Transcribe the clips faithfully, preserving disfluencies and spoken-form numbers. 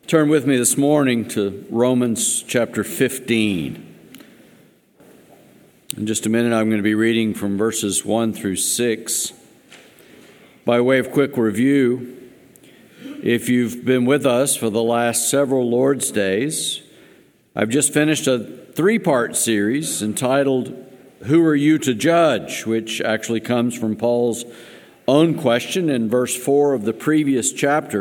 Turn with me this morning to Romans chapter fifteen. In just a minute, I'm going to be reading from verses one through six. By way of quick review, if you've been with us for the last several Lord's Days, I've just finished a three-part series entitled, Who Are You to Judge?, which actually comes from Paul's own question in verse four of the previous chapter.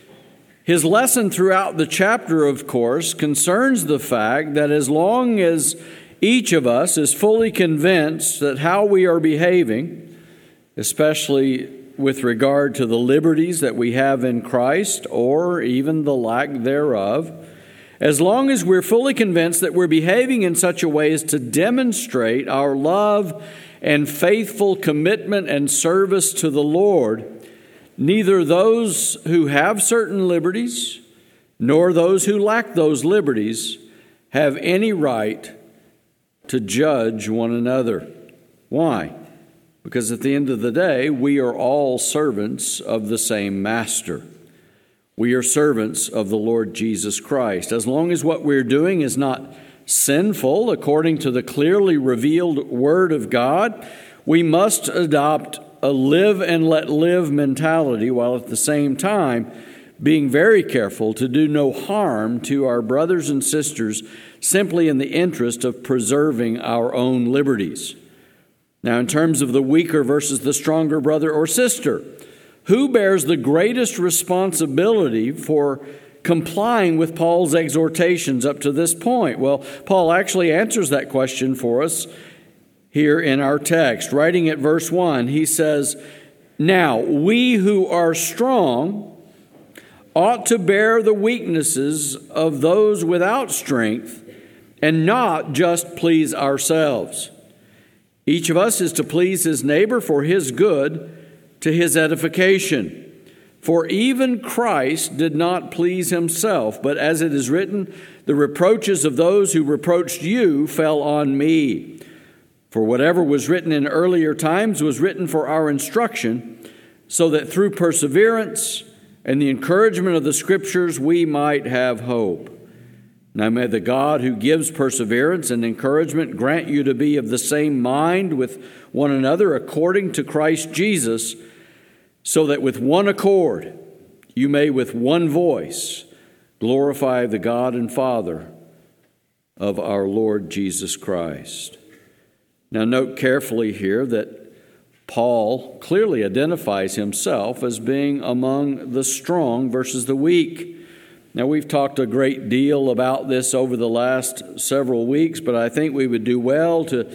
His lesson throughout the chapter, of course, concerns the fact that as long as each of us is fully convinced that how we are behaving, especially with regard to the liberties that we have in Christ or even the lack thereof, as long as we're fully convinced that we're behaving in such a way as to demonstrate our love and faithful commitment and service to the Lord, neither those who have certain liberties nor those who lack those liberties have any right to judge one another. Why? Because at the end of the day, we are all servants of the same master. We are servants of the Lord Jesus Christ. As long as what we're doing is not sinful according to the clearly revealed Word of God, we must adopt a live and let live mentality, while at the same time being very careful to do no harm to our brothers and sisters simply in the interest of preserving our own liberties. Now, in terms of the weaker versus the stronger brother or sister, who bears the greatest responsibility for complying with Paul's exhortations up to this point? Well, Paul actually answers that question for us here in our text. Writing at verse one, he says, "Now we who are strong ought to bear the weaknesses of those without strength and not just please ourselves. Each of us is to please his neighbor for his good, to his edification. For even Christ did not please himself, but as it is written, the reproaches of those who reproached you fell on me. For whatever was written in earlier times was written for our instruction, so that through perseverance and the encouragement of the Scriptures we might have hope. Now may the God who gives perseverance and encouragement grant you to be of the same mind with one another according to Christ Jesus, so that with one accord you may with one voice glorify the God and Father of our Lord Jesus Christ." Now note carefully here that Paul clearly identifies himself as being among the strong versus the weak. Now we've talked a great deal about this over the last several weeks, but I think we would do well to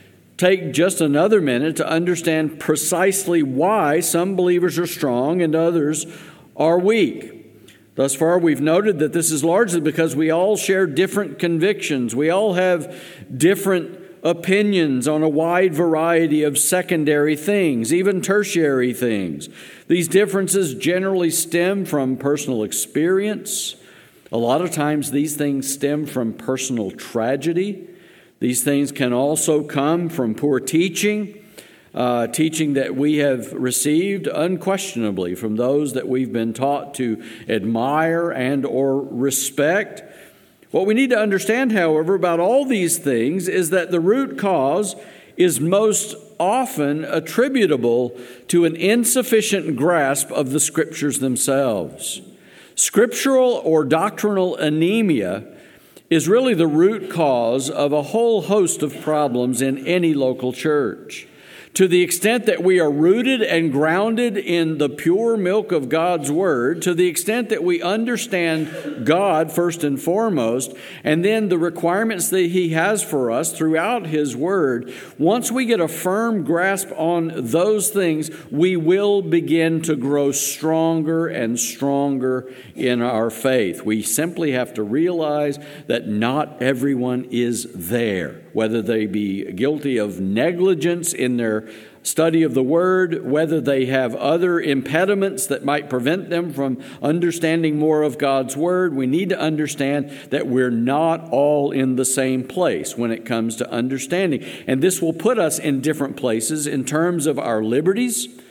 take just another minute to understand precisely why some believers are strong and others are weak. Thus far, we've noted that this is largely because we all share different convictions. We all have different opinions on a wide variety of secondary things, even tertiary things. These differences generally stem from personal experience. A lot of times these things stem from personal tragedy. These things can also come from poor teaching, uh, teaching that we have received unquestionably from those that we've been taught to admire and or respect. What we need to understand, however, about all these things is that the root cause is most often attributable to an insufficient grasp of the Scriptures themselves. Scriptural or doctrinal anemia is really the root cause of a whole host of problems in any local church. To the extent that we are rooted and grounded in the pure milk of God's Word, to the extent that we understand God first and foremost, and then the requirements that He has for us throughout His Word, once we get a firm grasp on those things, we will begin to grow stronger and stronger in our faith. We simply have to realize that not everyone is there, whether they be guilty of negligence in their study of the Word, whether they have other impediments that might prevent them from understanding more of God's Word. We need to understand that we're not all in the same place when it comes to understanding. And this will put us in different places in terms of our liberties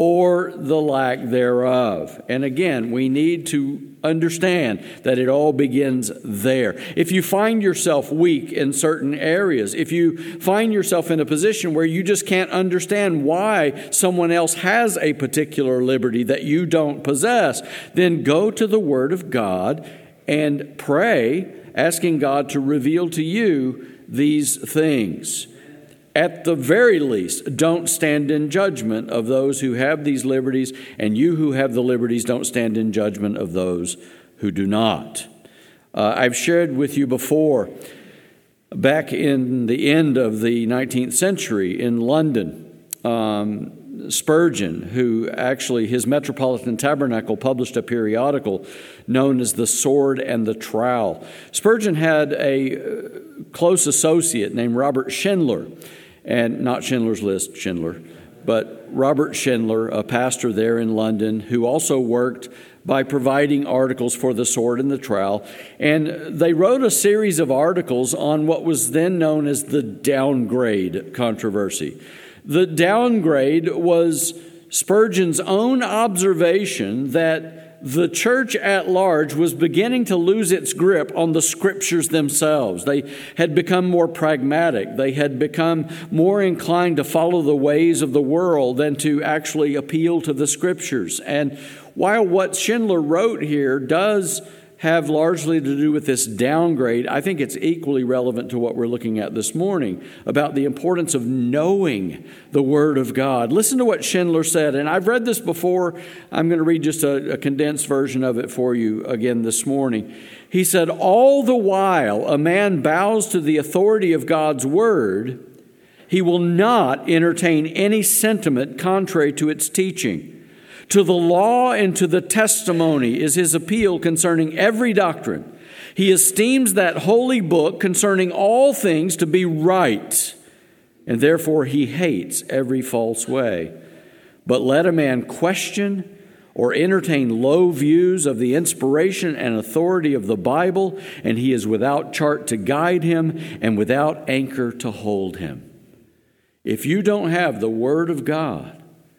or the lack thereof. And again, we need to understand that it all begins there. If you find yourself weak in certain areas, if you find yourself in a position where you just can't understand why someone else has a particular liberty that you don't possess, then go to the Word of God and pray, asking God to reveal to you these things. At the very least, don't stand in judgment of those who have these liberties, and you who have the liberties don't stand in judgment of those who do not. Uh, I've shared with you before, back in the end of the nineteenth century in London, um, Spurgeon, who actually, his Metropolitan Tabernacle published a periodical known as The Sword and the Trowel. Spurgeon had a close associate named Robert Schindler, and not Schindler's List, Schindler, but Robert Schindler, a pastor there in London, who also worked by providing articles for The Sword and the Trowel. And they wrote a series of articles on what was then known as the downgrade controversy. The downgrade was Spurgeon's own observation that the church at large was beginning to lose its grip on the Scriptures themselves. They had become more pragmatic. They had become more inclined to follow the ways of the world than to actually appeal to the Scriptures. And while what Schindler wrote here does have largely to do with this downgrade, I think it's equally relevant to what we're looking at this morning about the importance of knowing the Word of God. Listen to what Schindler said, and I've read this before. I'm going to read just a, a condensed version of it for you again this morning. He said, "All the while a man bows to the authority of God's Word, he will not entertain any sentiment contrary to its teaching. To the law and to the testimony is his appeal concerning every doctrine. He esteems that holy book concerning all things to be right, and therefore he hates every false way. But let a man question or entertain low views of the inspiration and authority of the Bible, and he is without chart to guide him and without anchor to hold him." If you don't have the Word of God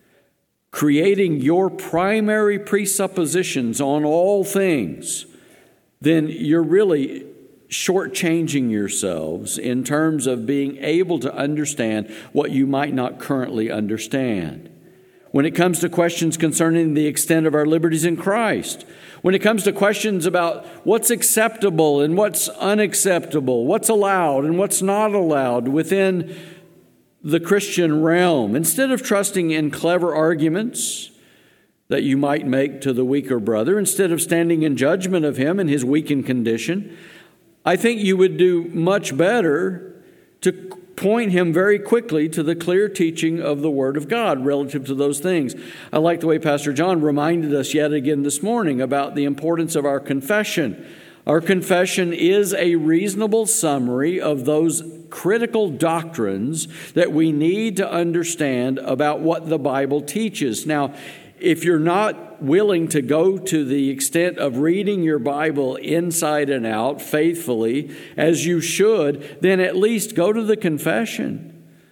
creating your primary presuppositions on all things, then you're really shortchanging yourselves in terms of being able to understand what you might not currently understand. When it comes to questions concerning the extent of our liberties in Christ, when it comes to questions about what's acceptable and what's unacceptable, what's allowed and what's not allowed within the Christian realm, instead of trusting in clever arguments that you might make to the weaker brother, instead of standing in judgment of him in his weakened condition, I think you would do much better to point him very quickly to the clear teaching of the Word of God relative to those things. I like the way Pastor John reminded us yet again this morning about the importance of our confession. Our confession is a reasonable summary of those critical doctrines that we need to understand about what the Bible teaches. Now, if you're not willing to go to the extent of reading your Bible inside and out faithfully, as you should, then at least go to the confession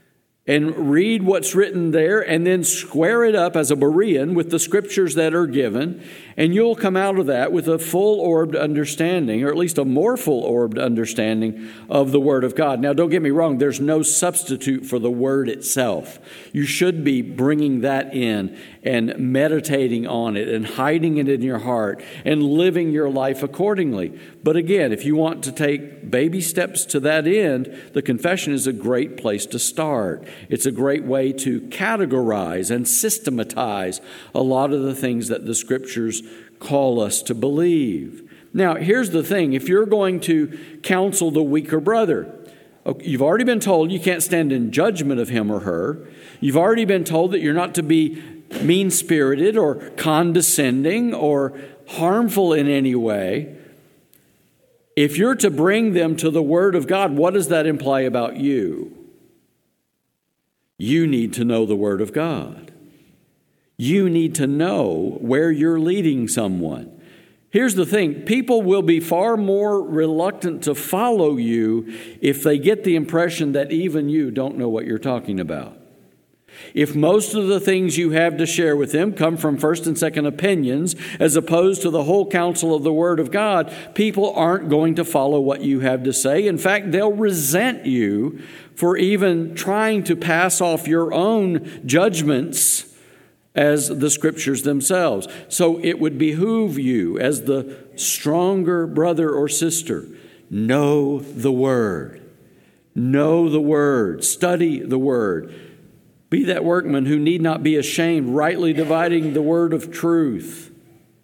and read what's written there and then square it up as a Berean with the Scriptures that are given, and you'll come out of that with a full-orbed understanding, or at least a more full-orbed understanding of the Word of God. Now, don't get me wrong, there's no substitute for the Word itself. You should be bringing that in and meditating on it and hiding it in your heart and living your life accordingly. But again, if you want to take baby steps to that end, the confession is a great place to start. It's a great way to categorize and systematize a lot of the things that the Scriptures call us to believe. Now, here's the thing. If you're going to counsel the weaker brother, you've already been told you can't stand in judgment of him or her. You've already been told that you're not to be mean-spirited or condescending or harmful in any way. If you're to bring them to the Word of God, what does that imply about you? You need to know the Word of God. You need to know where you're leading someone. Here's the thing. People will be far more reluctant to follow you if they get the impression that even you don't know what you're talking about. If most of the things you have to share with them come from first and second opinions, as opposed to the whole counsel of the Word of God, people aren't going to follow what you have to say. In fact, they'll resent you for even trying to pass off your own judgments as the Scriptures themselves. So it would behoove you, as the stronger brother or sister, know the Word. Know the Word. Study the Word. Be that workman who need not be ashamed, rightly dividing the word of truth.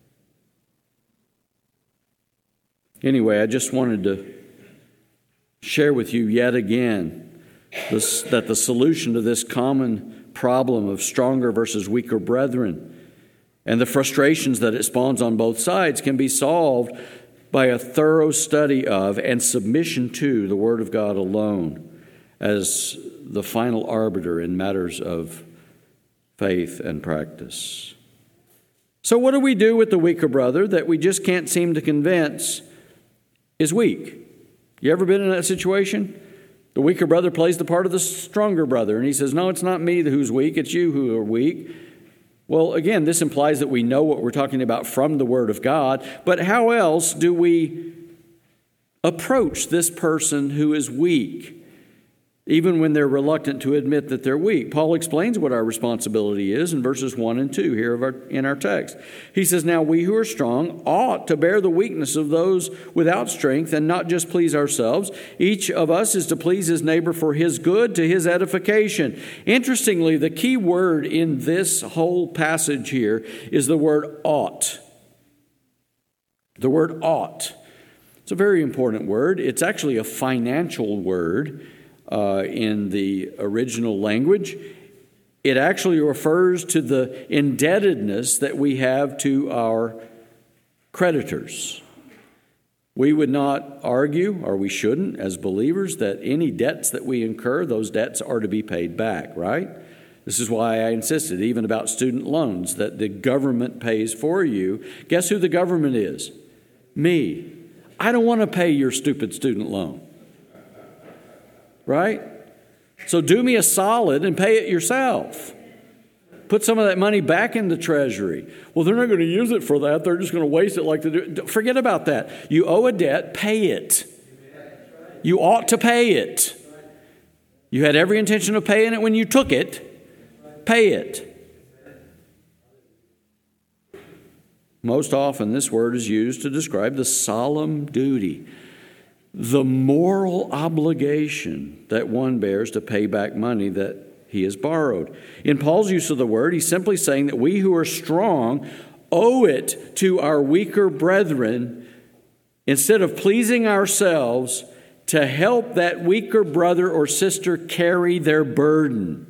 Anyway, I just wanted to share with you yet again this, that the solution to this common problem of stronger versus weaker brethren and the frustrations that it spawns on both sides can be solved by a thorough study of and submission to the Word of God alone as the final arbiter in matters of faith and practice. So what do we do with the weaker brother that we just can't seem to convince is weak? You ever been in that situation? The weaker brother plays the part of the stronger brother, and he says, no, it's not me who's weak, it's you who are weak. Well, again, this implies that we know what we're talking about from the Word of God, but how else do we approach this person who is weak, even when they're reluctant to admit that they're weak? Paul explains what our responsibility is in verses one and two here of our, in our text. He says, now we who are strong ought to bear the weakness of those without strength and not just please ourselves. Each of us is to please his neighbor for his good, to his edification. Interestingly, the key word in this whole passage here is the word ought. The word ought. It's a very important word. It's actually a financial word. Uh, in the original language, it actually refers to the indebtedness that we have to our creditors. We would not argue, or we shouldn't, as believers, that any debts that we incur, those debts are to be paid back, right? This is why I insisted, even about student loans, that the government pays for you. Guess who the government is? Me. I don't want to pay your stupid student loan. Right? So do me a solid and pay it yourself. Put some of that money back in the treasury. Well, they're not going to use it for that. They're just going to waste it like they do. Forget about that. You owe a debt, pay it. You ought to pay it. You had every intention of paying it when you took it. Pay it. Most often this word is used to describe the solemn duty, the moral obligation that one bears to pay back money that he has borrowed. In Paul's use of the word, he's simply saying that we who are strong owe it to our weaker brethren, instead of pleasing ourselves, to help that weaker brother or sister carry their burden.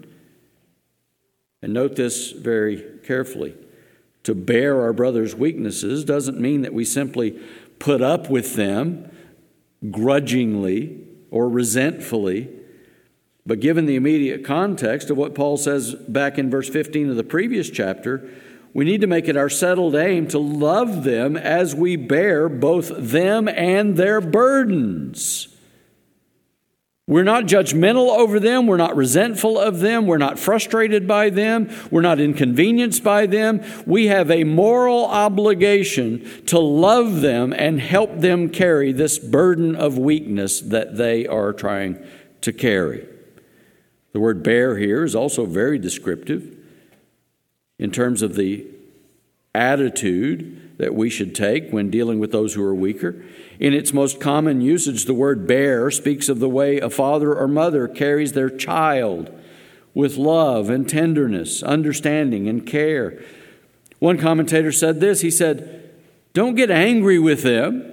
And note this very carefully. To bear our brother's weaknesses doesn't mean that we simply put up with them grudgingly or resentfully, but given the immediate context of what Paul says back in verse fifteen of the previous chapter, we need to make it our settled aim to love them as we bear both them and their burdens. We're not judgmental over them. We're not resentful of them. We're not frustrated by them. We're not inconvenienced by them. We have a moral obligation to love them and help them carry this burden of weakness that they are trying to carry. The word bear here is also very descriptive in terms of the attitude that we should take when dealing with those who are weaker. In its most common usage, the word bear speaks of the way a father or mother carries their child with love and tenderness, understanding and care. One commentator said this, he said, don't get angry with them.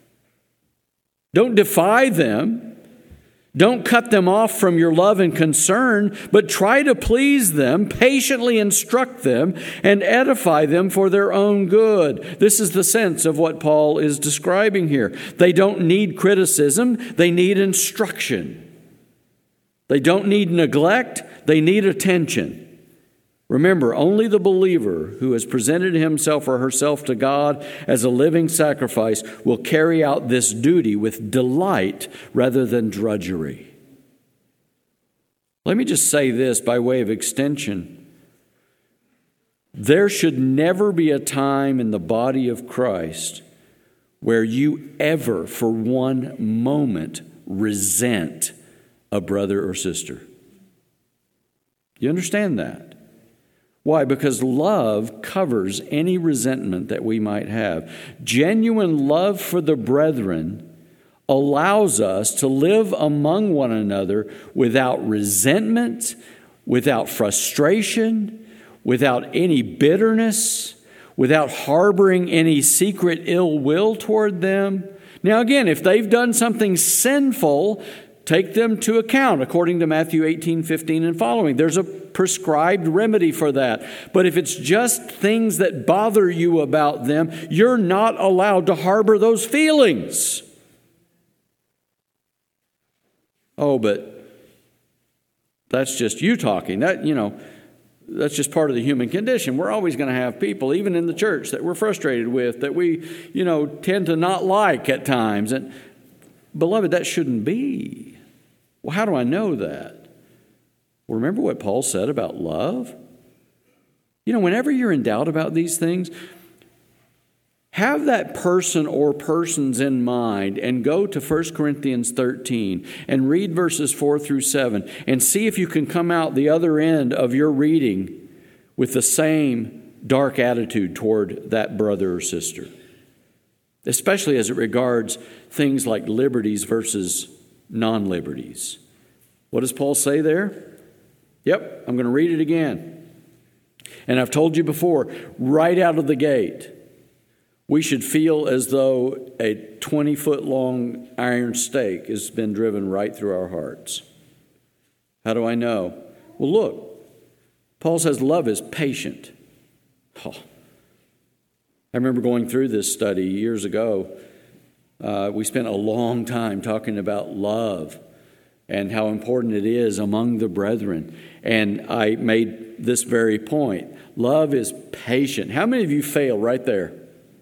Don't defy them. Don't cut them off from your love and concern, but try to please them, patiently instruct them, and edify them for their own good. This is the sense of what Paul is describing here. They don't need criticism, they need instruction. They don't need neglect, they need attention. Remember, only the believer who has presented himself or herself to God as a living sacrifice will carry out this duty with delight rather than drudgery. Let me just say this by way of extension. There should never be a time in the body of Christ where you ever, for one moment, resent a brother or sister. You understand that? Why? Because love covers any resentment that we might have. Genuine love for the brethren allows us to live among one another without resentment, without frustration, without any bitterness, without harboring any secret ill will toward them. Now again, if they've done something sinful, take them to account according to Matthew eighteen fifteen and following. There's a prescribed remedy for that. But if it's just things that bother you about them, you're not allowed to harbor those feelings. Oh, but that's just you talking. That, you know, that's just part of the human condition. We're always going to have people, even in the church, that we're frustrated with, that we, you know, tend to not like at times. And, beloved, that shouldn't be. Well, how do I know that? Well, remember what Paul said about love? You know, whenever you're in doubt about these things, have that person or persons in mind and go to First Corinthians thirteen and read verses four through seven and see if you can come out the other end of your reading with the same dark attitude toward that brother or sister, especially as it regards things like liberties versus non-liberties. What does Paul say there? Yep, I'm going to read it again. And I've told you before, right out of the gate, we should feel as though a twenty-foot long iron stake has been driven right through our hearts. How do I know? Well, look, Paul says love is patient. Oh. I remember going through this study years ago. Uh, we spent a long time talking about love and how important it is among the brethren. And I made this very point. Love is patient. How many of you fail right there?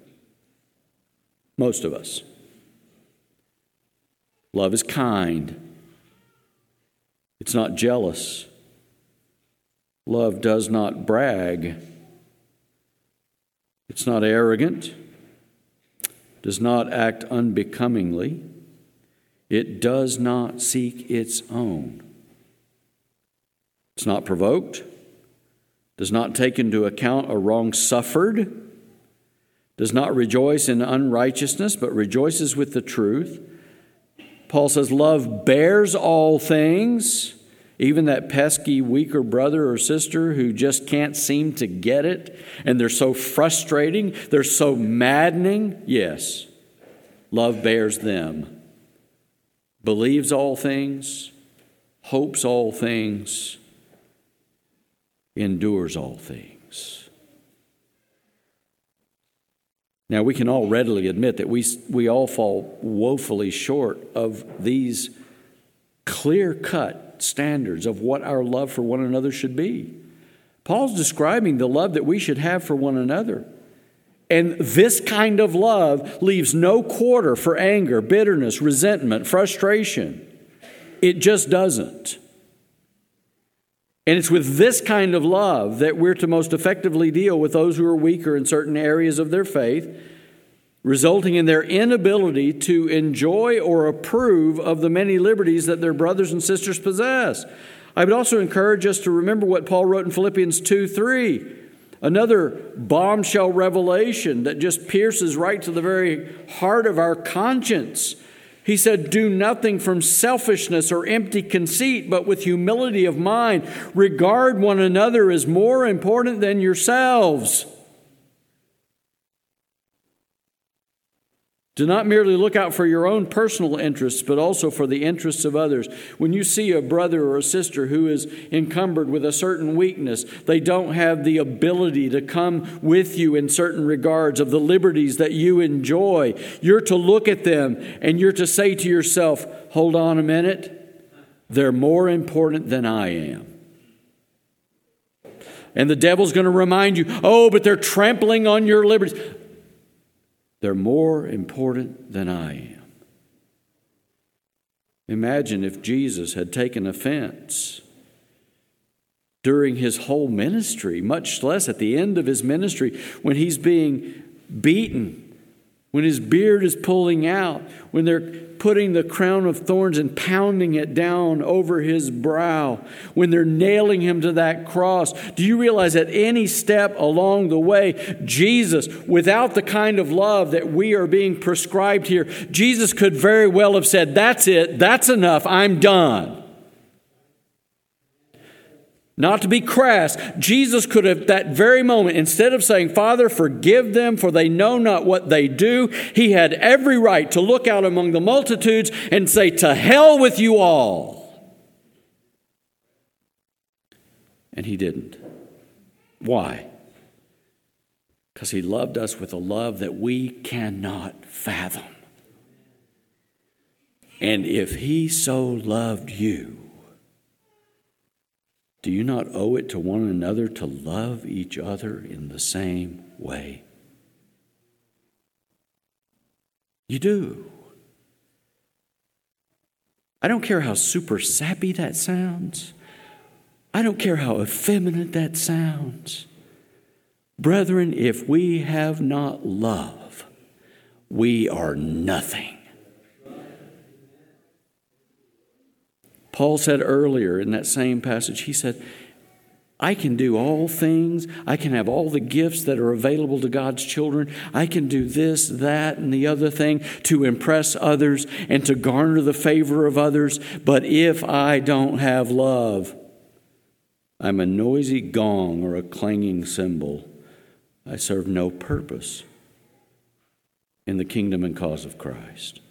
Most of us. Love is kind. It's not jealous. Love does not brag. It's not arrogant. Does not act unbecomingly. It does not seek its own. It's not provoked. Does not take into account a wrong suffered. Does not rejoice in unrighteousness, but rejoices with the truth. Paul says love bears all things, even that pesky, weaker brother or sister who just can't seem to get it, and they're so frustrating, they're so maddening. Yes, love bears them. Believes all things, hopes all things, endures all things. Now, we can all readily admit that we, we all fall woefully short of these clear-cut standards of what our love for one another should be. Paul's describing the love that we should have for one another. And this kind of love leaves no quarter for anger, bitterness, resentment, frustration. It just doesn't. And it's with this kind of love that we're to most effectively deal with those who are weaker in certain areas of their faith, resulting in their inability to enjoy or approve of the many liberties that their brothers and sisters possess. I would also encourage us to remember what Paul wrote in Philippians two three, another bombshell revelation that just pierces right to the very heart of our conscience. He said, do nothing from selfishness or empty conceit, but with humility of mind, regard one another as more important than yourselves. Do not merely look out for your own personal interests, but also for the interests of others. When you see a brother or a sister who is encumbered with a certain weakness, they don't have the ability to come with you in certain regards of the liberties that you enjoy. You're to look at them and you're to say to yourself, hold on a minute, they're more important than I am. And the devil's going to remind you, oh, but they're trampling on your liberties. They're more important than I am. Imagine if Jesus had taken offense during his whole ministry, much less at the end of his ministry, when he's being beaten, when his beard is pulling out, when they're putting the crown of thorns and pounding it down over his brow, when they're nailing him to that cross. Do you realize at any step along the way, Jesus, without the kind of love that we are being prescribed here, Jesus could very well have said, "That's it, that's enough, I'm done." Not to be crass, Jesus could have, that very moment, instead of saying, "Father, forgive them, for they know not what they do," he had every right to look out among the multitudes and say, "To hell with you all." And he didn't. Why? Because he loved us with a love that we cannot fathom. And if he so loved you, do you not owe it to one another to love each other in the same way? You do. I don't care how super sappy that sounds. I don't care how effeminate that sounds. Brethren, if we have not love, we are nothing. Paul said earlier in that same passage, he said, I can do all things. I can have all the gifts that are available to God's children. I can do this, that, and the other thing to impress others and to garner the favor of others. But if I don't have love, I'm a noisy gong or a clanging cymbal. I serve no purpose in the kingdom and cause of Christ.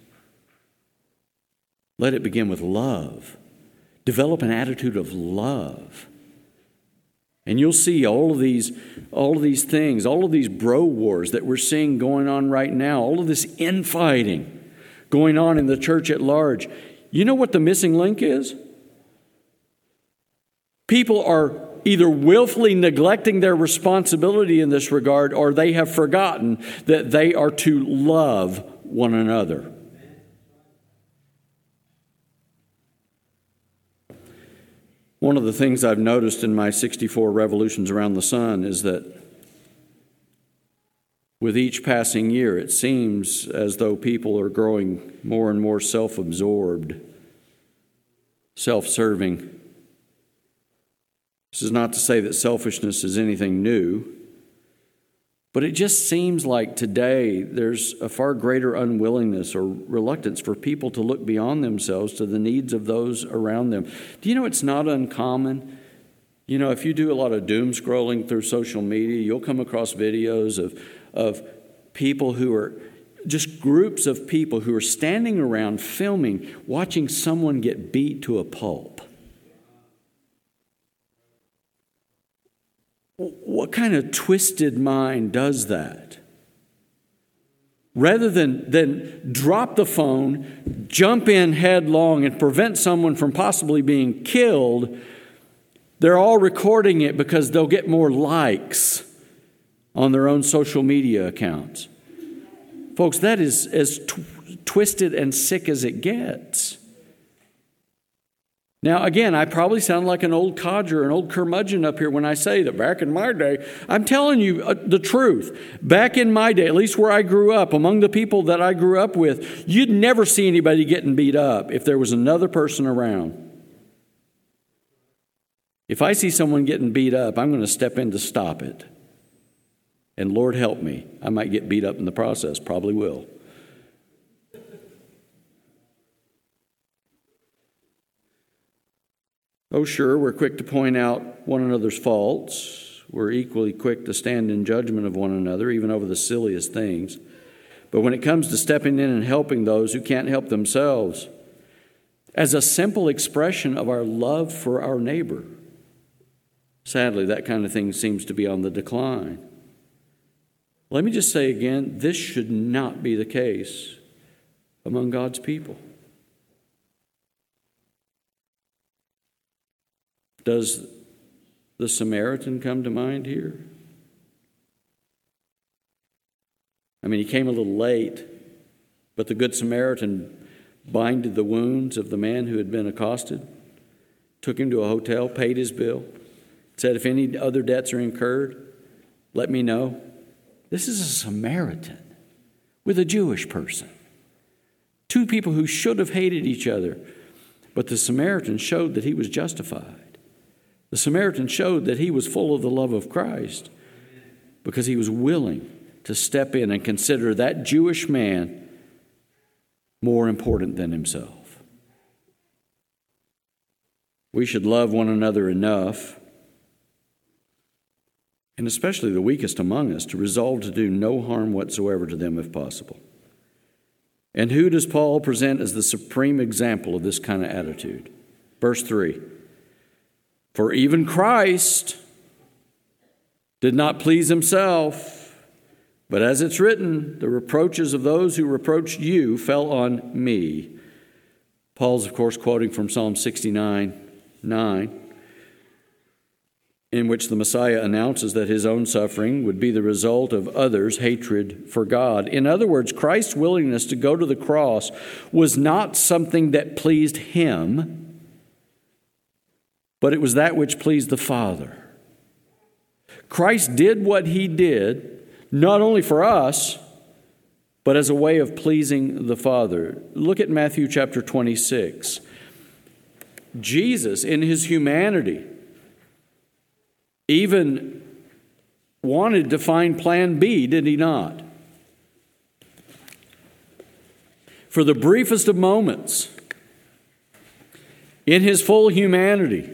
Let it begin with love. Develop an attitude of love. And you'll see all of these, all of these things, all of these bro wars that we're seeing going on right now, all of this infighting going on in the church at large. You know what the missing link is? People are either willfully neglecting their responsibility in this regard, or they have forgotten that they are to love one another. One of the things I've noticed in my sixty-four revolutions around the sun is that with each passing year, it seems as though people are growing more and more self-absorbed, self-serving. This is not to say that selfishness is anything new, but it just seems like today there's a far greater unwillingness or reluctance for people to look beyond themselves to the needs of those around them. Do you know it's not uncommon? You know, if you do a lot of doom scrolling through social media, you'll come across videos of, of people who are, just groups of people who are standing around filming, watching someone get beat to a pulp. What kind of twisted mind does that? Rather than, than drop the phone, jump in headlong, and prevent someone from possibly being killed, they're all recording it because they'll get more likes on their own social media accounts. Folks, that is as tw- twisted and sick as it gets. Now, again, I probably sound like an old codger, an old curmudgeon up here when I say that back in my day. I'm telling you uh, the truth. Back in my day, at least where I grew up, among the people that I grew up with, you'd never see anybody getting beat up if there was another person around. If I see someone getting beat up, I'm going to step in to stop it. And Lord help me, I might get beat up in the process, probably will. Oh, sure, we're quick to point out one another's faults. We're equally quick to stand in judgment of one another, even over the silliest things. But when it comes to stepping in and helping those who can't help themselves, as a simple expression of our love for our neighbor, sadly, that kind of thing seems to be on the decline. Let me just say again, this should not be the case among God's people. Does the Samaritan come to mind here? I mean, he came a little late, but the Good Samaritan binded the wounds of the man who had been accosted, took him to a hotel, paid his bill, said, if any other debts are incurred, let me know. This is a Samaritan with a Jewish person. Two people who should have hated each other. But the Samaritan showed that he was justified. The Samaritan showed that he was full of the love of Christ because he was willing to step in and consider that Jewish man more important than himself. We should love one another enough, and especially the weakest among us, to resolve to do no harm whatsoever to them if possible. And who does Paul present as the supreme example of this kind of attitude? Verse three, for even Christ did not please himself, but as it's written, the reproaches of those who reproached you fell on me. Paul's, of course, quoting from Psalm sixty-nine nine, in which the Messiah announces that his own suffering would be the result of others' hatred for God. In other words, Christ's willingness to go to the cross was not something that pleased him, but it was that which pleased the Father. Christ did what he did, not only for us, but as a way of pleasing the Father. Look at Matthew chapter twenty-six. Jesus, in his humanity, even wanted to find plan B, did he not? For the briefest of moments, in his full humanity,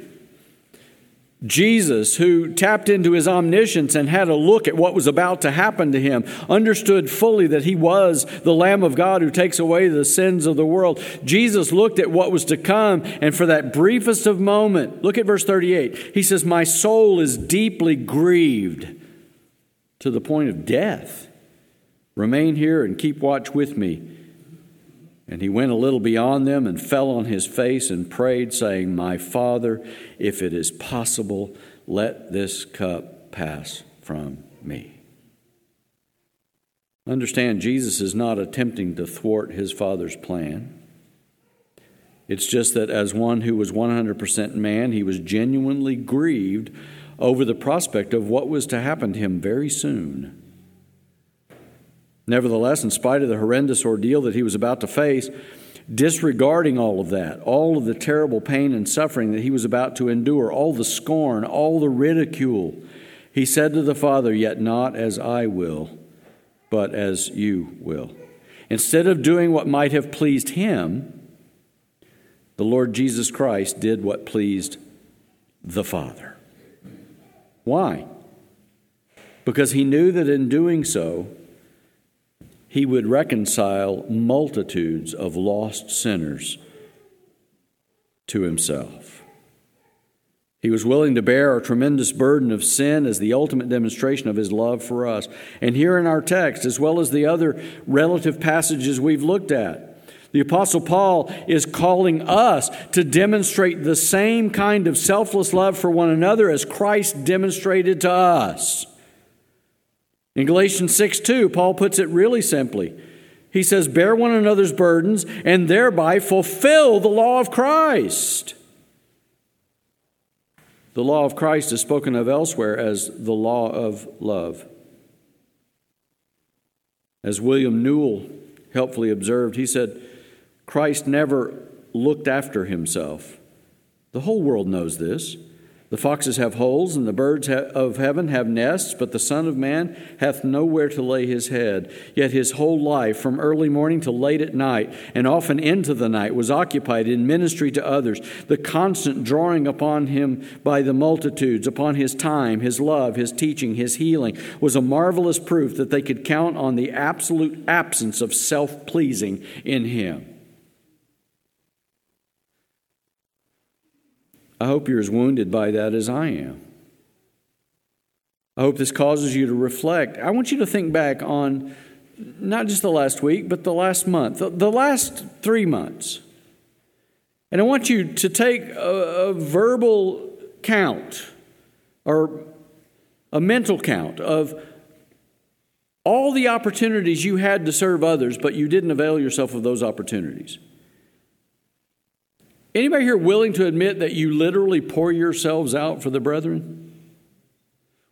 Jesus, who tapped into his omniscience and had a look at what was about to happen to him, understood fully that he was the Lamb of God who takes away the sins of the world. Jesus looked at what was to come, and for that briefest of moment, look at verse thirty-eight. He says, my soul is deeply grieved to the point of death. Remain here and keep watch with me. And he went a little beyond them and fell on his face and prayed, saying, my Father, if it is possible, let this cup pass from me. Understand, Jesus is not attempting to thwart his Father's plan. It's just that as one who was one hundred percent man, he was genuinely grieved over the prospect of what was to happen to him very soon. Nevertheless, in spite of the horrendous ordeal that he was about to face, disregarding all of that, all of the terrible pain and suffering that he was about to endure, all the scorn, all the ridicule, he said to the Father, yet not as I will, but as you will. Instead of doing what might have pleased him, the Lord Jesus Christ did what pleased the Father. Why? Because he knew that in doing so, he would reconcile multitudes of lost sinners to himself. He was willing to bear our tremendous burden of sin as the ultimate demonstration of his love for us. And here in our text, as well as the other relative passages we've looked at, the Apostle Paul is calling us to demonstrate the same kind of selfless love for one another as Christ demonstrated to us. In Galatians six two, Paul puts it really simply. He says, bear one another's burdens and thereby fulfill the law of Christ. The law of Christ is spoken of elsewhere as the law of love. As William Newell helpfully observed, he said, Christ never looked after himself. The whole world knows this. The foxes have holes, and the birds of heaven have nests, but the Son of Man hath nowhere to lay his head. Yet his whole life, from early morning to late at night, and often into the night, was occupied in ministry to others. The constant drawing upon him by the multitudes, upon his time, his love, his teaching, his healing, was a marvelous proof that they could count on the absolute absence of self-pleasing in him. I hope you're as wounded by that as I am. I hope this causes you to reflect. I want you to think back on not just the last week, but the last month, the, the last three months. And I want you to take a, a verbal count or a mental count of all the opportunities you had to serve others, but you didn't avail yourself of those opportunities. Anybody here willing to admit that you literally pour yourselves out for the brethren?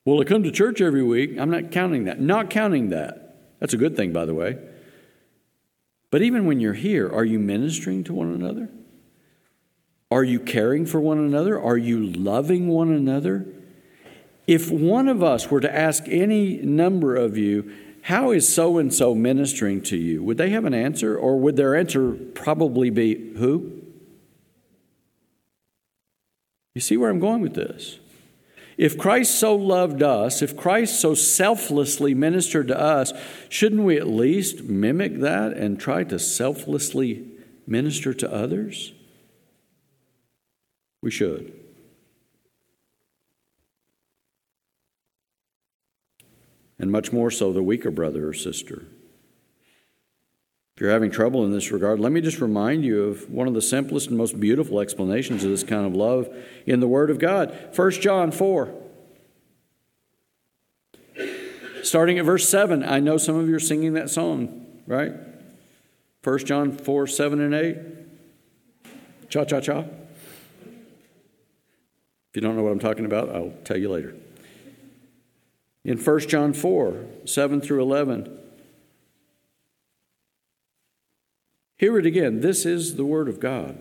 Well, I come to church every week. I'm not counting that. Not counting that. That's a good thing, by the way. But even when you're here, are you ministering to one another? Are you caring for one another? Are you loving one another? If one of us were to ask any number of you, how is so-and-so ministering to you? Would they have an answer? Or would their answer probably be, who? You see where I'm going with this? If Christ so loved us, if Christ so selflessly ministered to us, shouldn't we at least mimic that and try to selflessly minister to others? We should. And much more so the weaker brother or sister. If you're having trouble in this regard, let me just remind you of one of the simplest and most beautiful explanations of this kind of love in the Word of God. First John four. Starting at verse seven. I know some of you are singing that song, right? First John four, seven and eight. Cha-cha-cha. If you don't know what I'm talking about, I'll tell you later. In First John four, seven through eleven. Hear it again. This is the Word of God.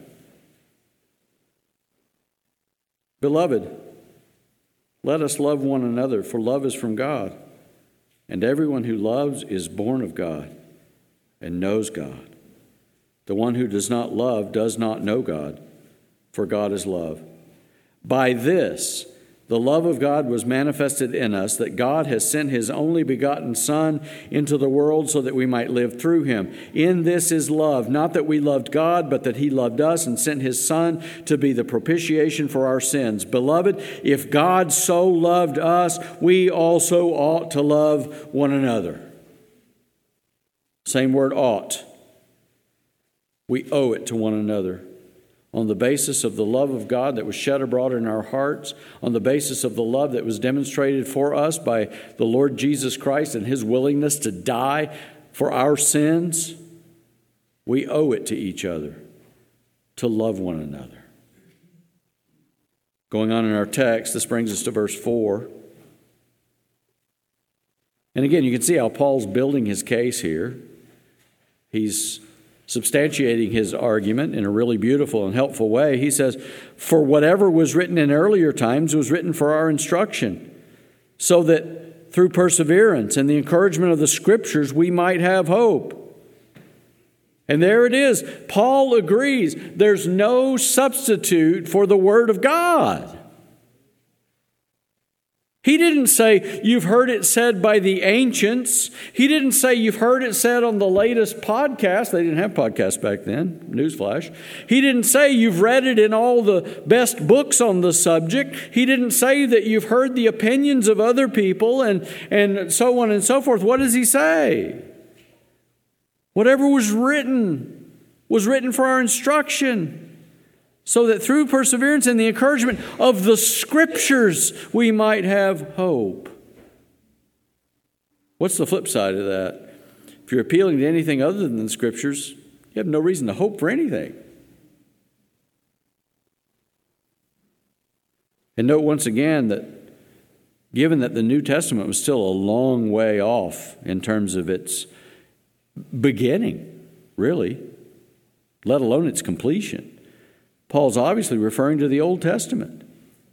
Beloved, let us love one another, for love is from God. And everyone who loves is born of God and knows God. The one who does not love does not know God, for God is love. By this, the love of God was manifested in us, that God has sent His only begotten Son into the world so that we might live through Him. In this is love, not that we loved God, but that He loved us and sent His Son to be the propitiation for our sins. Beloved, if God so loved us, we also ought to love one another. Same word, ought. We owe it to one another. On the basis of the love of God that was shed abroad in our hearts, on the basis of the love that was demonstrated for us by the Lord Jesus Christ and His willingness to die for our sins, we owe it to each other to love one another. Going on in our text, this brings us to verse four. And again, you can see how Paul's building his case here. He's substantiating his argument in a really beautiful and helpful way. He says, for whatever was written in earlier times was written for our instruction, so that through perseverance and the encouragement of the Scriptures we might have hope. And there it is. Paul agrees there's no substitute for the Word of God. He didn't say, you've heard it said by the ancients. He didn't say, you've heard it said on the latest podcast. They didn't have podcasts back then. Newsflash. He didn't say, you've read it in all the best books on the subject. He didn't say that you've heard the opinions of other people and, and so on and so forth. What does he say? Whatever was written was written for our instruction, so that through perseverance and the encouragement of the Scriptures we might have hope. What's the flip side of that? If you're appealing to anything other than the Scriptures, you have no reason to hope for anything. And note once again that given that the New Testament was still a long way off in terms of its beginning, really, let alone its completion, Paul's obviously referring to the Old Testament.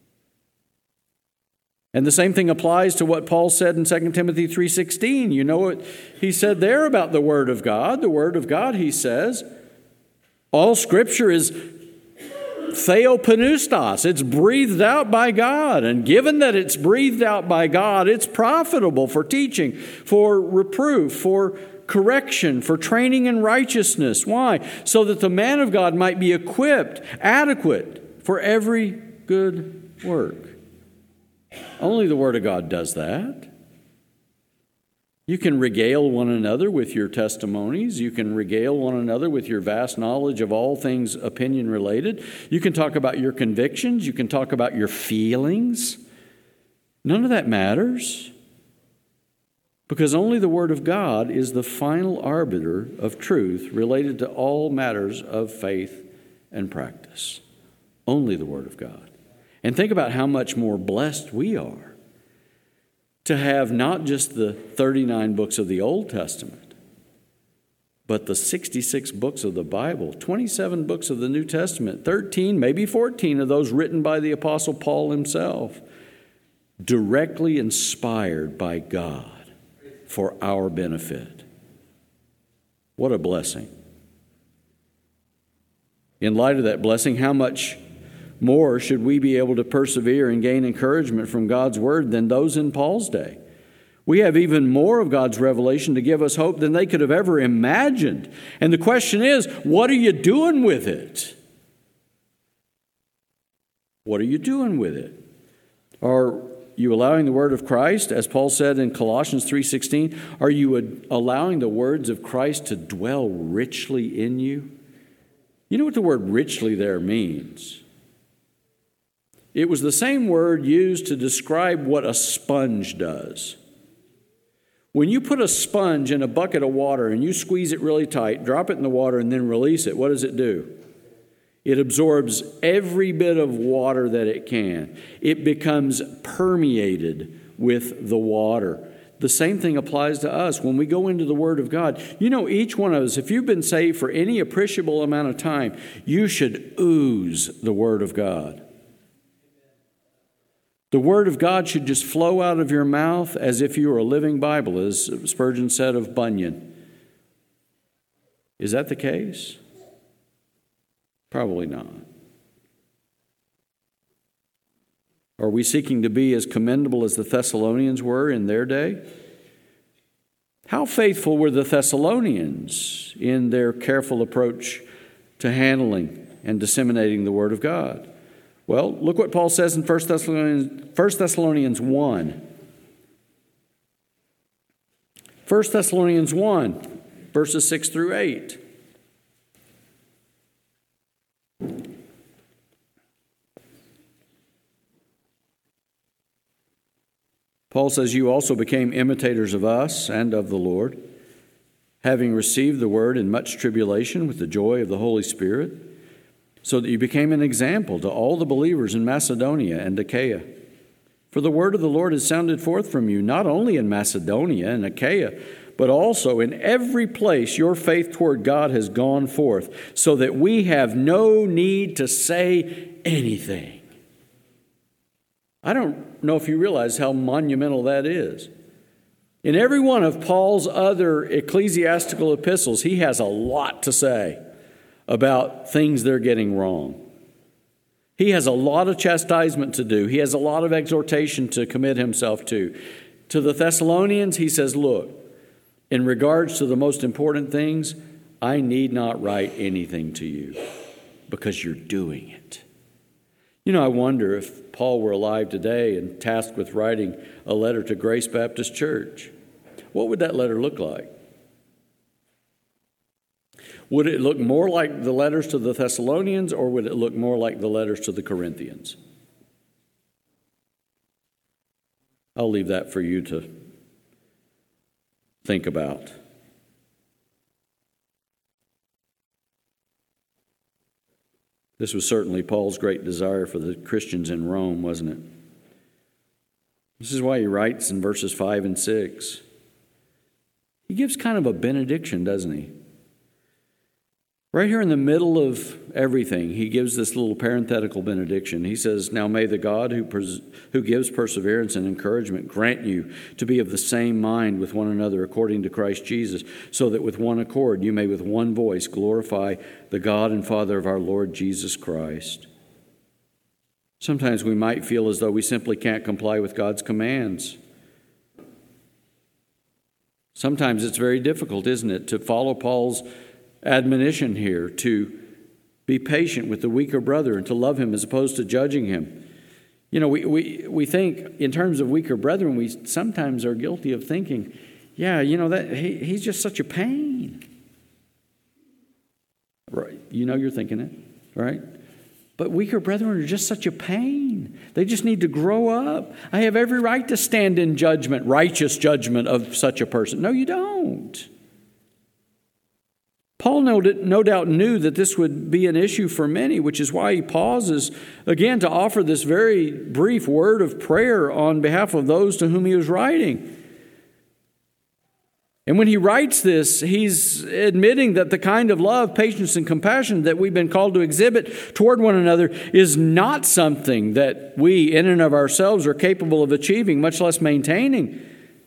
And the same thing applies to what Paul said in Second Timothy three sixteen. You know what he said there about the Word of God? The Word of God, he says, all Scripture is theopneustos. It's breathed out by God. And given that it's breathed out by God, it's profitable for teaching, for reproof, for correction, for training in righteousness. Why? So that the man of God might be equipped, adequate for every good work. Only the Word of God does that. You can regale one another with your testimonies. You can regale one another with your vast knowledge of all things opinion related. You can talk about your convictions. You can talk about your feelings. None of that matters, because only the Word of God is the final arbiter of truth related to all matters of faith and practice. Only the Word of God. And think about how much more blessed we are to have not just the thirty-nine books of the Old Testament, but the sixty-six books of the Bible, twenty-seven books of the New Testament, thirteen, maybe fourteen of those written by the Apostle Paul himself, directly inspired by God for our benefit. What a blessing. In light of that blessing, how much more should we be able to persevere and gain encouragement from God's Word than those in Paul's day? We have even more of God's revelation to give us hope than they could have ever imagined. And the question is, what are you doing with it? What are you doing with it? Are you allowing the word of Christ, as Paul said in Colossians three sixteen, are you allowing the words of Christ to dwell richly in you? You know what the word richly there means? It was the same word used to describe what a sponge does. When you put a sponge in a bucket of water and you squeeze it really tight, drop it in the water, and then release it, what does it do? It absorbs every bit of water that it can. It becomes permeated with the water. The same thing applies to us when we go into the Word of God. You know, each one of us, if you've been saved for any appreciable amount of time, you should ooze the Word of God. The Word of God should just flow out of your mouth as if you were a living Bible, as Spurgeon said of Bunyan. Is that the case? Probably not. Are we seeking to be as commendable as the Thessalonians were in their day? How faithful were the Thessalonians in their careful approach to handling and disseminating the Word of God? Well, look what Paul says in First Thessalonians, First Thessalonians one. First Thessalonians one, verses six through eight. Paul says, you also became imitators of us and of the Lord, having received the word in much tribulation with the joy of the Holy Spirit, so that you became an example to all the believers in Macedonia and Achaia. For the word of the Lord has sounded forth from you, not only in Macedonia and Achaia, but also in every place your faith toward God has gone forth, so that we have no need to say anything. I don't know if you realize how monumental that is. In every one of Paul's other ecclesiastical epistles, he has a lot to say about things they're getting wrong. He has a lot of chastisement to do. He has a lot of exhortation to commit himself to. To the Thessalonians, he says, look, in regards to the most important things, I need not write anything to you because you're doing it. You know, I wonder if Paul were alive today and tasked with writing a letter to Grace Baptist Church, what would that letter look like? Would it look more like the letters to the Thessalonians, or would it look more like the letters to the Corinthians? I'll leave that for you to think about. This was certainly Paul's great desire for the Christians in Rome, wasn't it? This is why he writes in verses five and six. He gives kind of a benediction, doesn't he? Right here in the middle of everything, he gives this little parenthetical benediction. He says, now may the God who pers- who gives perseverance and encouragement grant you to be of the same mind with one another according to Christ Jesus, so that with one accord you may with one voice glorify the God and Father of our Lord Jesus Christ. Sometimes we might feel as though we simply can't comply with God's commands. Sometimes it's very difficult, isn't it, to follow Paul's admonition here to be patient with the weaker brother and to love him as opposed to judging him. You know, we, we, we think in terms of weaker brethren, we sometimes are guilty of thinking, yeah, you know, that he, he's just such a pain. Right? You know you're thinking it, right? But weaker brethren are just such a pain. They just need to grow up. I have every right to stand in judgment, righteous judgment of such a person. No, you don't. Paul no, no doubt knew that this would be an issue for many, which is why he pauses again to offer this very brief word of prayer on behalf of those to whom he was writing. And when he writes this, he's admitting that the kind of love, patience, and compassion that we've been called to exhibit toward one another is not something that we in and of ourselves are capable of achieving, much less maintaining.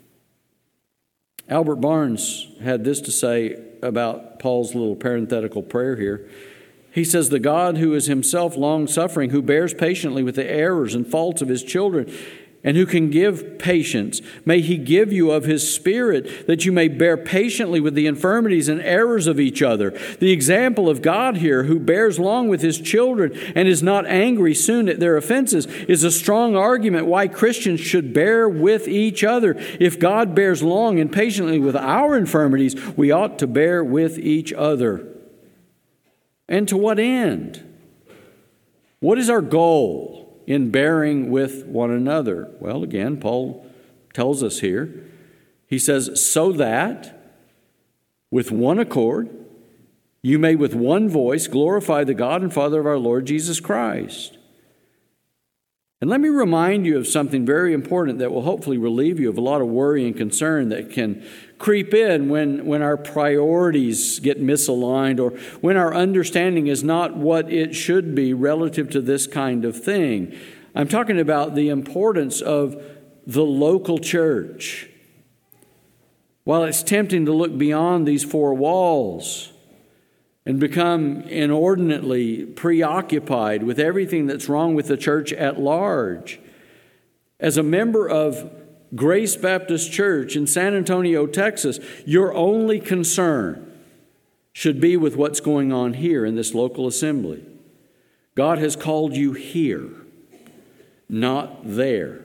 Albert Barnes had this to say about Paul's little parenthetical prayer here. He says, "The God who is himself long-suffering, who bears patiently with the errors and faults of his children, and who can give patience, may he give you of his Spirit, that you may bear patiently with the infirmities and errors of each other." The example of God here, who bears long with his children and is not angry soon at their offenses, is a strong argument why Christians should bear with each other. If God bears long and patiently with our infirmities, we ought to bear with each other. And to what end? What is our goal in bearing with one another? Well, again, Paul tells us here. He says, "So that with one accord you may with one voice glorify the God and Father of our Lord Jesus Christ." And let me remind you of something very important that will hopefully relieve you of a lot of worry and concern that can creep in when, when our priorities get misaligned or when our understanding is not what it should be relative to this kind of thing. I'm talking about the importance of the local church. While it's tempting to look beyond these four walls and become inordinately preoccupied with everything that's wrong with the church at large, as a member of Grace Baptist Church in San Antonio, Texas, your only concern should be with what's going on here in this local assembly. God has called you here, not there.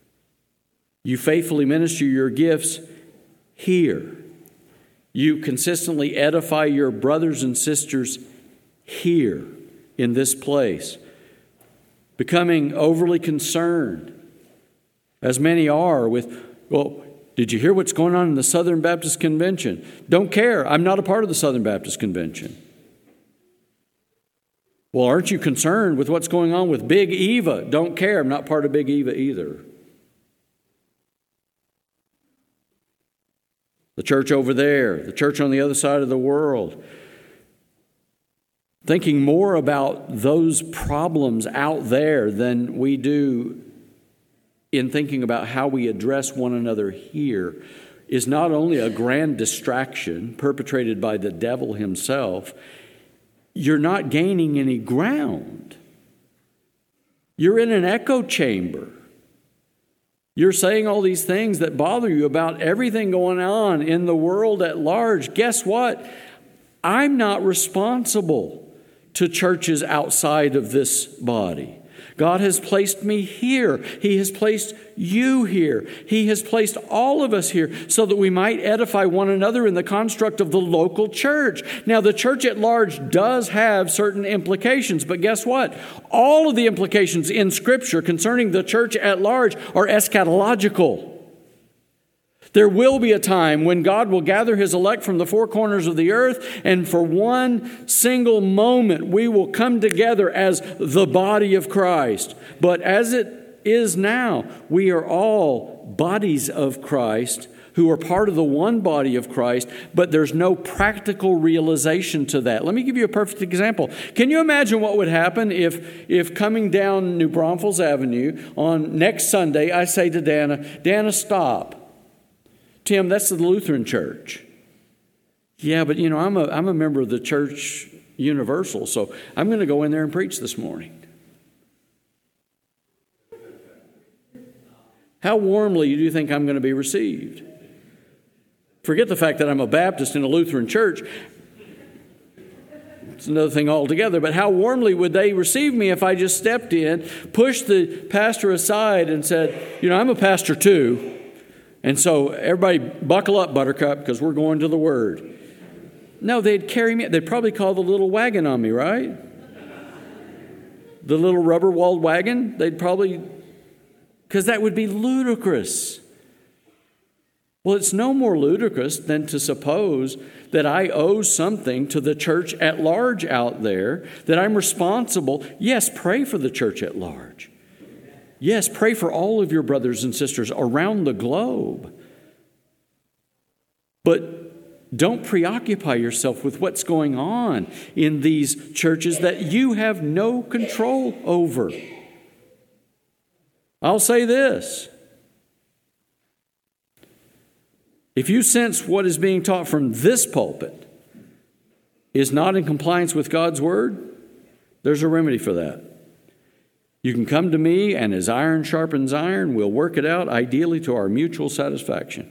You faithfully minister your gifts here. You consistently edify your brothers and sisters here in this place. Becoming overly concerned, as many are, with, well, did you hear what's going on in the Southern Baptist Convention? Don't care. I'm not a part of the Southern Baptist Convention. Well, aren't you concerned with what's going on with Big Eva? Don't care. I'm not part of Big Eva either. The church over there, the church on the other side of the world. Thinking more about those problems out there than we do in thinking about how we address one another here is not only a grand distraction perpetrated by the devil himself, you're not gaining any ground. You're in an echo chamber. You're saying all these things that bother you about everything going on in the world at large. Guess what? I'm not responsible to churches outside of this body. God has placed me here. He has placed you here. He has placed all of us here so that we might edify one another in the construct of the local church. Now, the church at large does have certain implications, but guess what? All of the implications in Scripture concerning the church at large are eschatological. There will be a time when God will gather His elect from the four corners of the earth, and for one single moment we will come together as the body of Christ. But as it is now, we are all bodies of Christ who are part of the one body of Christ, but there's no practical realization to that. Let me give you a perfect example. Can you imagine what would happen if, if coming down New Braunfels Avenue on next Sunday, I say to Dana, Dana, stop. Tim, that's the Lutheran Church. Yeah, but you know, I'm a I'm a member of the Church Universal, so I'm going to go in there and preach this morning. How warmly do you think I'm going to be received? Forget the fact that I'm a Baptist in a Lutheran church. It's another thing altogether. But how warmly would they receive me if I just stepped in, pushed the pastor aside and said, you know, I'm a pastor too. And so everybody buckle up, Buttercup, because we're going to the Word. No, they'd carry me. They'd probably call the little wagon on me, right? The little rubber-walled wagon. They'd probably, because that would be ludicrous. Well, it's no more ludicrous than to suppose that I owe something to the church at large out there, that I'm responsible. Yes, pray for the church at large. Yes, pray for all of your brothers and sisters around the globe. But don't preoccupy yourself with what's going on in these churches that you have no control over. I'll say this. If you sense what is being taught from this pulpit is not in compliance with God's word, there's a remedy for that. You can come to me, and as iron sharpens iron, we'll work it out, ideally to our mutual satisfaction.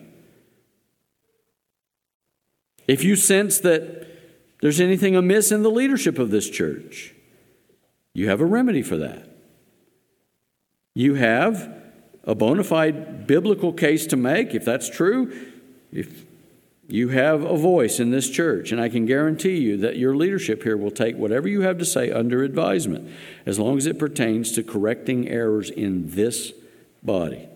If you sense that there's anything amiss in the leadership of this church, you have a remedy for that. You have a bona fide biblical case to make, if that's true. If you have a voice in this church, and I can guarantee you that your leadership here will take whatever you have to say under advisement, as long as it pertains to correcting errors in this body.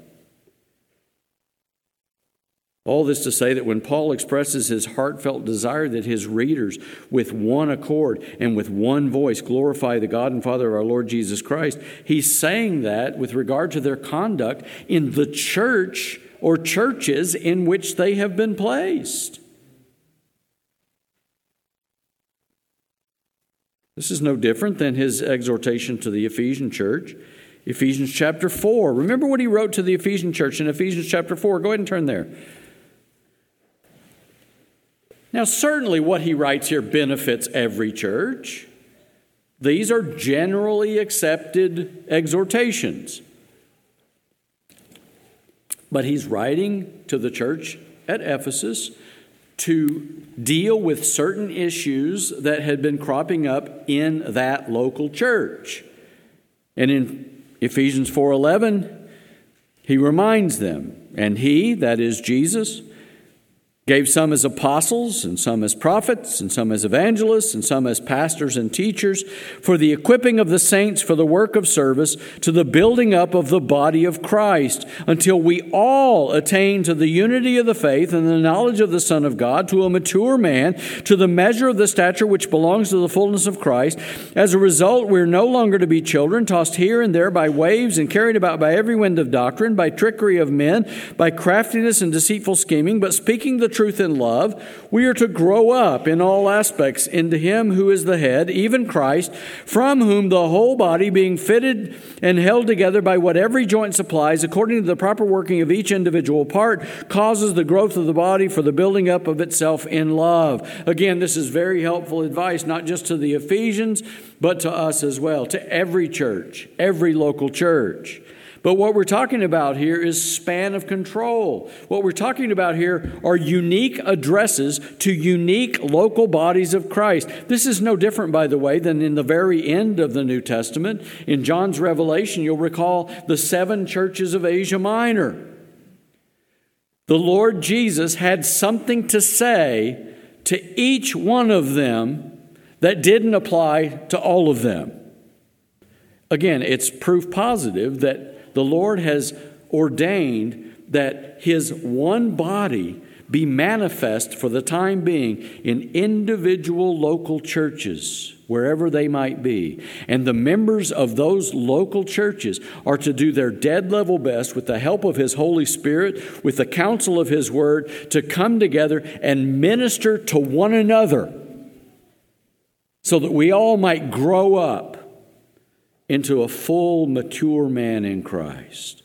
All this to say that when Paul expresses his heartfelt desire that his readers, with one accord and with one voice, glorify the God and Father of our Lord Jesus Christ, he's saying that with regard to their conduct in the church or churches in which they have been placed. This is no different than his exhortation to the Ephesian church. Ephesians chapter four. Remember what he wrote to the Ephesian church in Ephesians chapter four. Go ahead and turn there. Now, certainly what he writes here benefits every church. These are generally accepted exhortations. But he's writing to the church at Ephesus to deal with certain issues that had been cropping up in that local church. And in Ephesians four eleven, he reminds them, and he, that is Jesus, gave some as apostles, and some as prophets, and some as evangelists, and some as pastors and teachers, for the equipping of the saints for the work of service, to the building up of the body of Christ, until we all attain to the unity of the faith and the knowledge of the Son of God, to a mature man, to the measure of the stature which belongs to the fullness of Christ. As a result, we're no longer to be children, tossed here and there by waves and carried about by every wind of doctrine, by trickery of men, by craftiness and deceitful scheming, but speaking the truth in love, we are to grow up in all aspects into him who is the head, even Christ, from whom the whole body, being fitted and held together by what every joint supplies, according to the proper working of each individual part, causes the growth of the body for the building up of itself in love. Again, this is very helpful advice, not just to the Ephesians, but to us as well, to every church, every local church. But what we're talking about here is span of control. What we're talking about here are unique addresses to unique local bodies of Christ. This is no different, by the way, than in the very end of the New Testament. In John's Revelation, you'll recall the seven churches of Asia Minor. The Lord Jesus had something to say to each one of them that didn't apply to all of them. Again, it's proof positive that the Lord has ordained that his one body be manifest for the time being in individual local churches, wherever they might be. And the members of those local churches are to do their dead level best with the help of his Holy Spirit, with the counsel of his word, to come together and minister to one another so that we all might grow up into a full, mature man in Christ.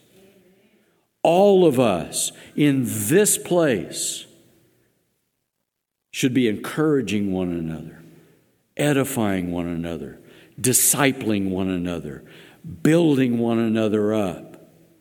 All of us in this place should be encouraging one another, edifying one another, discipling one another, building one another up,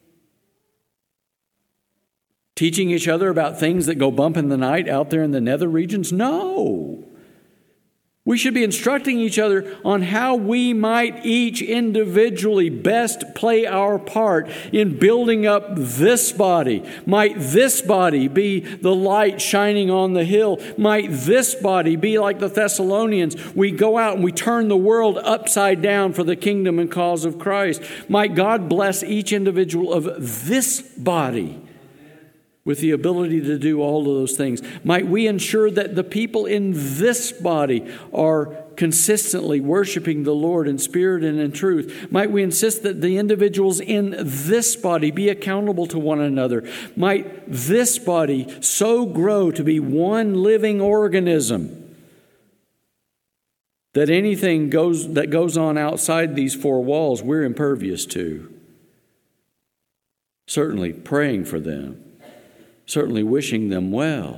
teaching each other about things that go bump in the night out there in the nether regions. No. We should be instructing each other on how we might each individually best play our part in building up this body. Might this body be the light shining on the hill? Might this body be like the Thessalonians? We go out and we turn the world upside down for the kingdom and cause of Christ. Might God bless each individual of this body with the ability to do all of those things. Might we ensure that the people in this body are consistently worshiping the Lord in spirit and in truth. Might we insist that the individuals in this body be accountable to one another. Might this body so grow to be one living organism that anything goes that goes on outside these four walls, we're impervious to. Certainly praying for them. Certainly wishing them well.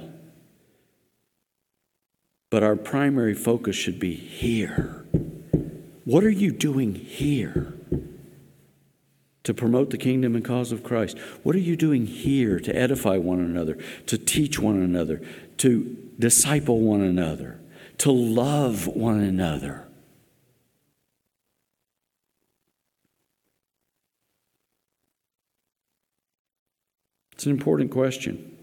But our primary focus should be here. What are you doing here to promote the kingdom and cause of Christ? What are you doing here to edify one another, to teach one another, to disciple one another, to love one another? It's an important question.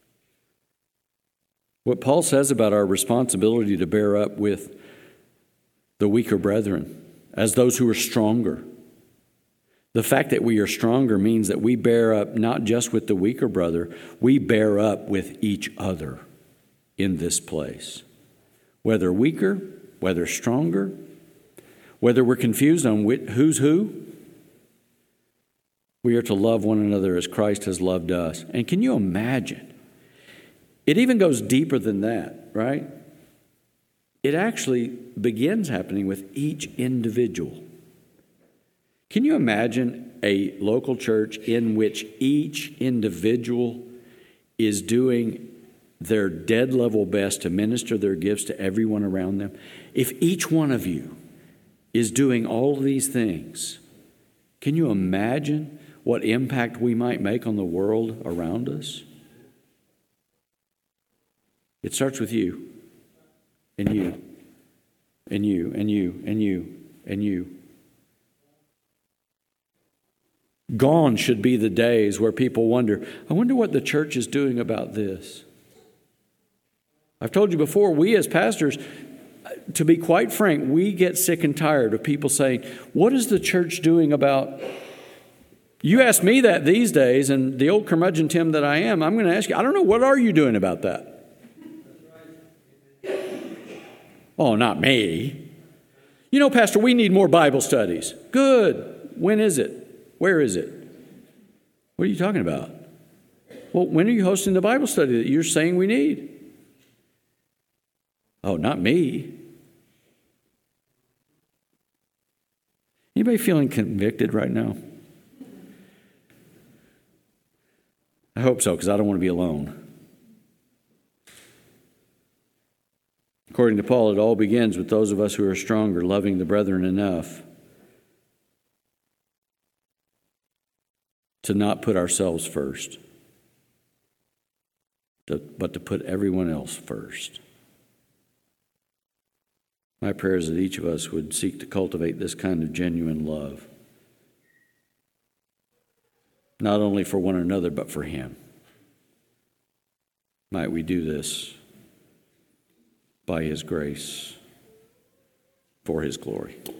What Paul says about our responsibility to bear up with the weaker brethren as those who are stronger. The fact that we are stronger means that we bear up not just with the weaker brother, we bear up with each other in this place. Whether weaker, whether stronger, whether we're confused on who's who, we are to love one another as Christ has loved us. And can you imagine? It even goes deeper than that, right? It actually begins happening with each individual. Can you imagine a local church in which each individual is doing their dead level best to minister their gifts to everyone around them? If each one of you is doing all of these things, can you imagine what impact we might make on the world around us? It starts with you, and you, and you, and you, and you, and you. Gone should be the days where people wonder, I wonder what the church is doing about this. I've told you before, we as pastors, to be quite frank, we get sick and tired of people saying, what is the church doing about... You ask me that these days, and the old curmudgeon Tim that I am, I'm going to ask you, I don't know, what are you doing about that? Oh, not me. You know, Pastor, we need more Bible studies. Good. When is it? Where is it? What are you talking about? Well, when are you hosting the Bible study that you're saying we need? Oh, not me. Anybody feeling convicted right now? I hope so, because I don't want to be alone. According to Paul, it all begins with those of us who are stronger, loving the brethren enough to not put ourselves first, to, but to put everyone else first. My prayer is that each of us would seek to cultivate this kind of genuine love. Not only for one another, but for Him. Might we do this by His grace, for His glory.